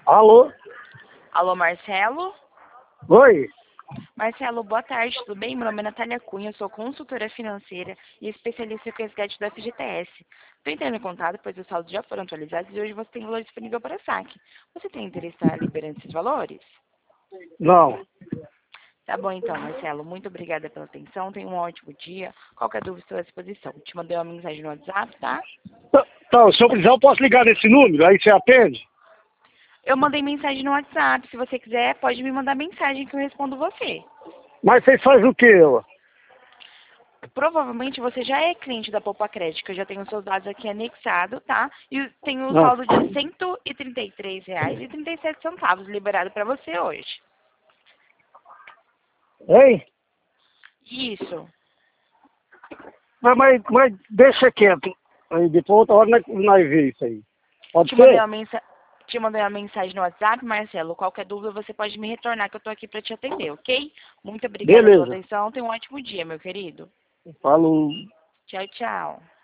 Alô? Alô, Marcelo? Oi? Marcelo, boa tarde, tudo bem? Meu nome é Natália Cunha, sou consultora financeira e especialista em resgate do FGTS. Estou entrando em contato, pois os saldos já foram atualizados e hoje você tem valor disponível para saque. Você tem interesse em estar liberando esses valores? Não. Tá bom então, Marcelo. Muito obrigada pela atenção. Tenha um ótimo dia. Qualquer dúvida, estou à disposição. Te mandei uma mensagem no WhatsApp, tá? Então, se eu precisar, eu posso ligar nesse número? Aí você atende? Eu mandei mensagem no WhatsApp. Se você quiser, pode me mandar mensagem que eu respondo você. Mas vocês fazem o quê? Provavelmente você já é cliente da Poupa Crédito, que eu já tenho seus dados aqui anexados, tá? E tenho o Ah. saldo de R$ 133,37 liberado para você hoje. Hein? Isso. Mas deixa quieto. Aí depois outra hora nós vemos isso aí. Pode Te mandei ser? uma Te mandei uma mensagem no WhatsApp, Marcelo. Qualquer dúvida você pode me retornar, que eu tô aqui para te atender, ok? Muito obrigada pela Beleza. atenção. Tenha um ótimo dia, meu querido. Falou. Tchau, tchau.